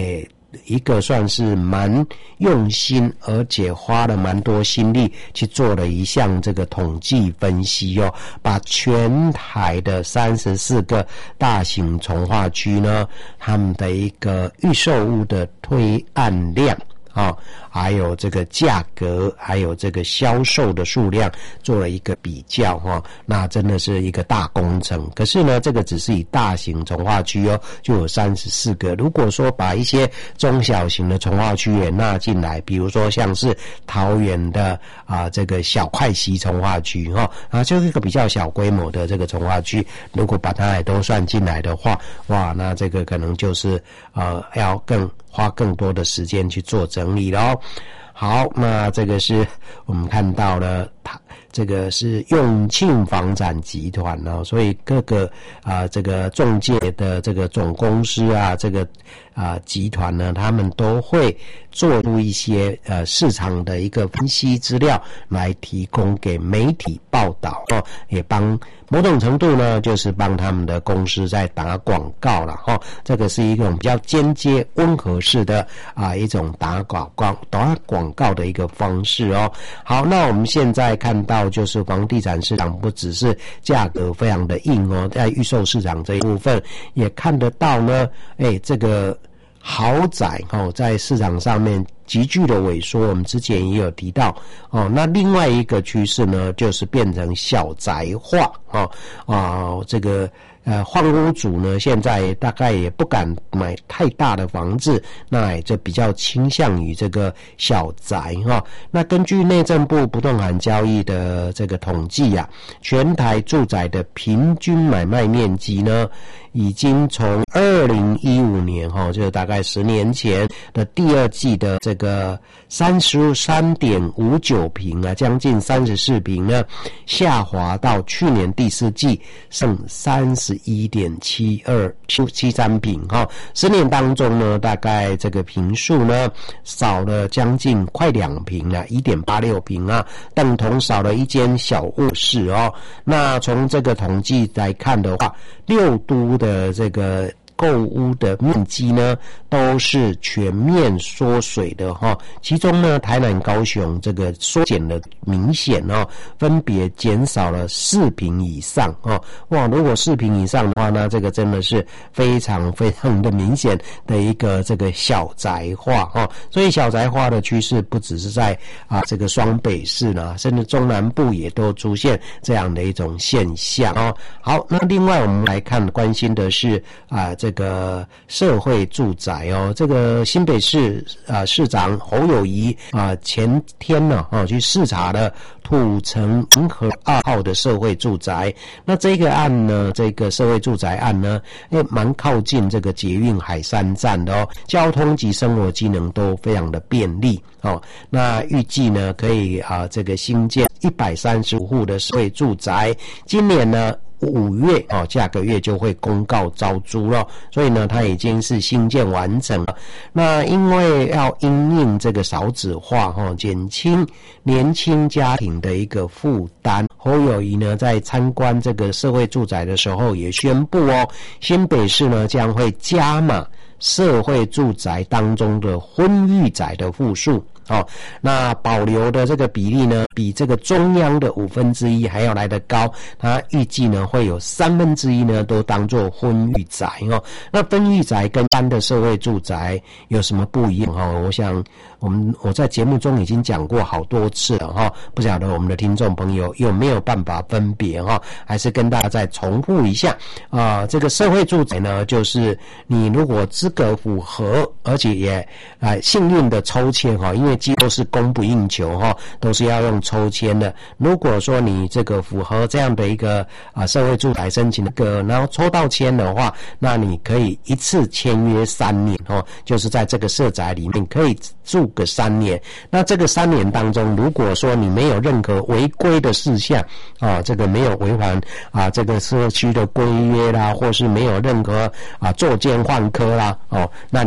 一个算是蛮用心，而且花了蛮多心力去做了一项这个统计分析哦，把全台的三十四个大型重划区呢，他们的一个预售屋的推案量啊，还有这个价格，还有这个销售的数量做了一个比较哈，那真的是一个大工程。可是呢，这个只是以大型重划区哦，就有三十四个。如果说把一些中小型的重划区也纳进来，比如说像是桃园的啊这个小块溪重划区哈，啊就是一个比较小规模的这个重划区，如果把它也都算进来的话，哇，那这个可能就是呃要更花更多的时间去做整理了哦。好，那这个是我们看到了，它这个是永庆房产集团哦，所以各个啊、呃、这个中介的这个总公司啊，这个啊、呃、集团呢，他们都会做出一些呃市场的一个分析资料来提供给媒体报道哦，也帮某种程度呢，就是帮他们的公司在打广告了哈、哦。这个是一种比较间接温和式的啊一种打广告打广告的一个方式哦。好，那我们现在看到就是房地产市场不只是价格非常的硬哦，在预售市场这一部分也看得到呢，哎，这个豪宅哦，在市场上面急剧的萎缩，我们之前也有提到哦。那另外一个趋势呢，就是变成小宅化哦啊，这个呃换屋主呢，现在大概也不敢买太大的房子，那也就比较倾向于这个小宅哈、哦。那根据内政部不动产交易的这个统计啊，全台住宅的平均买卖面积呢，已经从二零一五年哈、哦，就是大概十年前的第二季的这个三十三点五九平啊，将近三十四平呢，下滑到去年第四季剩三十一点七二七三平哈。十年当中呢，大概这个平数呢少了将近快两平啊，一点八六平啊，等同少了一间小卧室哦。那从这个统计来看的话，六都的这个购屋的面积呢，都是全面缩水的哈。其中呢，台南、高雄这个缩减的明显哦，分别减少了四坪以上哦。哇，如果四坪以上的话呢，这个真的是非常非常的明显的一个这个小宅化哦。所以小宅化的趋势不只是在啊这个双北市呢，甚至中南部也都出现这样的一种现象哦。好，那另外我们来看关心的是啊这个。这个社会住宅哦，这个新北市啊市长侯友宜啊前天呢啊去视察了土城银河二号的社会住宅。那这个案呢，这个社会住宅案呢，也蛮靠近这个捷运海山站的哦，交通及生活机能都非常的便利哦。那预计呢可以啊这个新建一百三十五户的社会住宅，今年呢五月哦，下个月就会公告招租了，所以呢，它已经是新建完成了。那因为要因应这个少子化哈、哦，减轻年轻家庭的一个负担，侯友宜呢在参观这个社会住宅的时候也宣布哦，新北市呢将会加码社会住宅当中的婚育宅的户数。哦，那保留的这个比例呢，比这个中央的五分之一还要来得高。它预计呢会有三分之一呢都当作婚育宅哦。那婚育宅跟一般的社会住宅有什么不一样哦？我想我们我在节目中已经讲过好多次了哈、哦，不晓得我们的听众朋友有没有办法分别哈、哦？还是跟大家再重复一下啊、呃？这个社会住宅呢，就是你如果资格符合，而且也啊、呃、幸运的抽签哈、哦，因为几乎是供不应求哈，都是要用抽签的。如果说你这个符合这样的一个啊社会住宅申请的个，然后抽到签的话，那你可以一次签约三年哦，就是在这个社宅里面可以住个三年。那这个三年当中，如果说你没有任何违规的事项啊，这个没有违反啊这个社区的规约啦，或是没有任何啊作奸犯科啦哦，那你可以在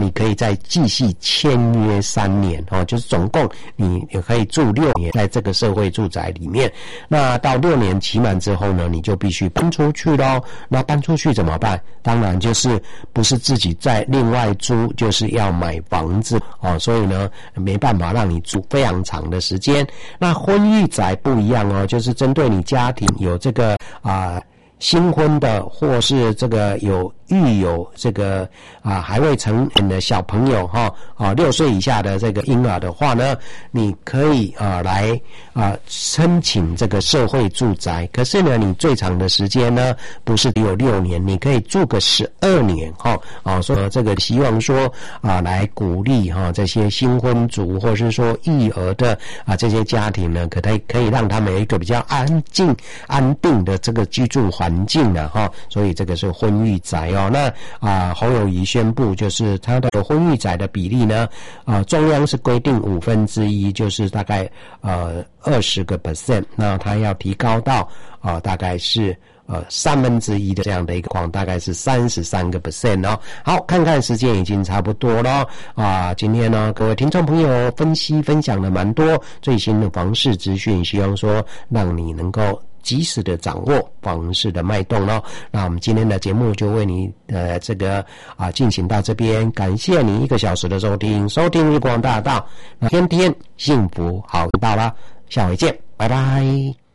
再继续签约三年哦，就是总共你也可以住六年在这个社会住宅里面。那到六年期满之后呢，你就必须搬出去咯。那搬出去怎么办？当然就是不是自己再另外租，就是要买房子哦，所以呢没办法让你住非常长的时间。那婚育宅不一样哦，就是针对你家庭有这个啊、呃、新婚的，或是这个有育有这个啊还未成年的小朋友哈啊六岁以下的这个婴儿的话呢，你可以啊来啊申请这个社会住宅。可是呢，你最长的时间呢不是只有六年，你可以住个十二年哈啊。所以这个希望说啊来鼓励哈这些新婚族或是说育儿的啊这些家庭呢，可以可以让他们有一个比较安静安定的这个居住环境呢哈。所以这个是婚育宅哦。那啊侯友宜宣布，就是他的婚育宅的比例呢啊中央是规定五分之一，就是大概呃二十个 percent， 那他要提高到啊大概是呃三分之一的这样的一个况，大概是三十三个 percent 哦。好，看看时间已经差不多了啊。今天呢，各位听众朋友分析分享了蛮多最新的房市资讯，希望说让你能够及时的掌握房市的脉动咯。那我们今天的节目就为你呃这个啊进行到这边，感谢你一个小时的收听，收听日光大道，那天天幸福好到啦，下回见，拜拜。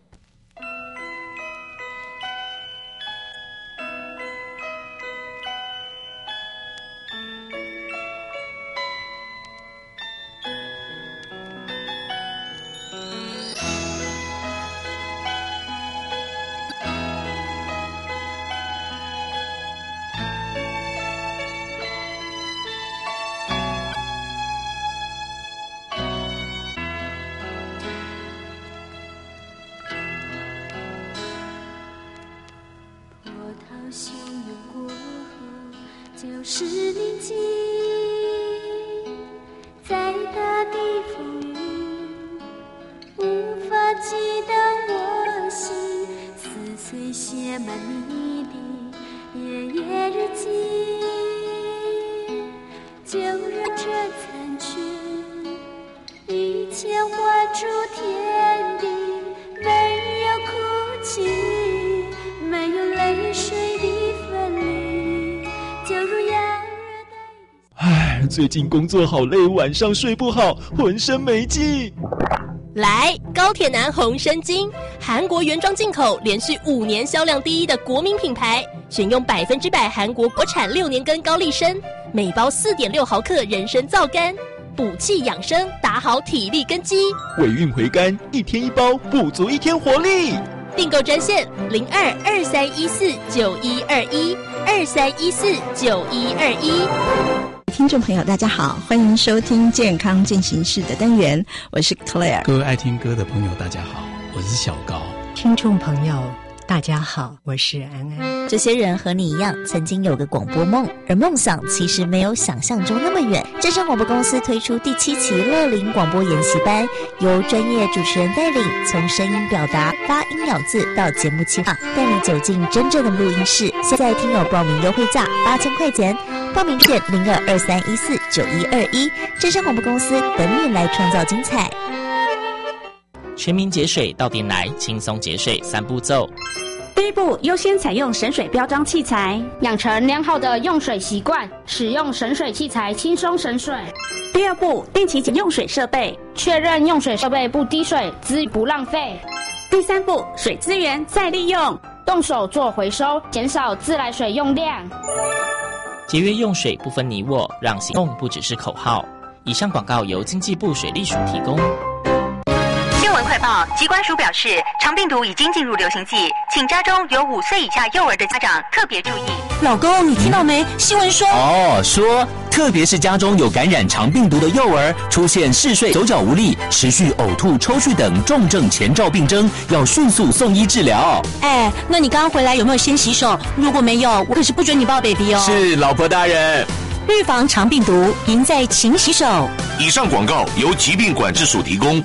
就是宁静，在大地风雨，无法激荡我心，撕碎写满你的夜夜日记，就让这残缺一切化出天地，没有哭泣，没有泪水的分离，就如遥唉，最近工作好累，晚上睡不好，浑身没劲。 来，高铁男红参精，韩国原装进口，连续五年销量第一的国民品牌，选用百分之百韩国国产六年根高丽参，每包四点六毫克人参皂苷，补气养生，打好体力根基。 尾韵回甘，一天一包，补足一天活力。 订购专线零二二三一四九一二一二三一四九一二一。 听众朋友大家好，欢迎收听健康进行式的单元，我是 Claire。 各位爱听歌的朋友大家好，我是小高。 听众朋友大家好，我是安安。 这些人和你一样，曾经有个广播梦，而梦想其实没有想象中那么远。正声广播公司推出第七期乐龄广播研习班，由专业主持人带领，从声音表达、发音咬字到节目企划，带你走进真正的录音室。现在听友报名优惠价八千块钱，报名电零二二三一四九一二一。正声广播公司等你来创造精彩。 全民节水到店来，轻松节水三步骤。 第一步，优先采用省水标章器材，养成良好的用水习惯，使用省水器材轻松省水。第二步，定期检用水设备，确认用水设备不滴水，资不浪费。第三步，水资源再利用，动手做回收，减少自来水用量。 节约用水不分你我，让行动不只是口号。以上广告由经济部水利署提供。 新闻快报，疾管署表示，肠病毒已经进入流行季，请家中有五岁以下幼儿的家长特别注意。 老公，你听到没？新闻说哦，说特别是家中有感染肠病毒的幼儿，出现嗜睡、手脚无力、持续呕吐、抽搐等重症前兆病征，要迅速送医治疗。 哎，那你刚刚回来有没有先洗手？如果没有，我可是不准你抱 baby 哦。 是，老婆大人。 预防肠病毒，赢在勤洗手。 以上广告由疾病管制署提供。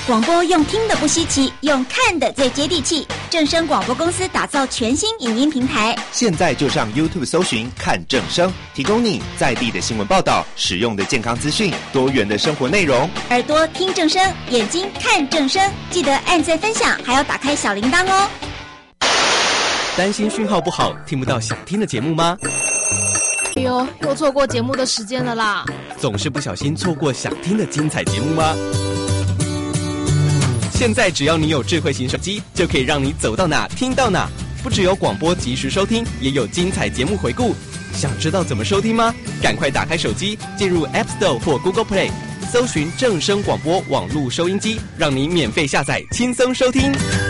广播用听的不稀奇，用看的最接地气。正声广播公司打造全新影音平台， 现在就上 YouTube 搜寻看正声，提供你在地的新闻报道、实用的健康资讯、多元的生活内容。 耳朵听正声，眼睛看正声，记得按赞分享，还要打开小铃铛哦。 担心讯号不好，听不到想听的节目吗？ 哎呦，又错过节目的时间了啦！ 总是不小心错过想听的精彩节目吗？现在只要你有智慧型手机，就可以让你走到哪听到哪。不只有广播及时收听，也有精彩节目回顾。想知道怎么收听吗？赶快打开手机，进入 App Store 或 Google Play， 搜寻正声广播网络收音机，让你免费下载，轻松收听。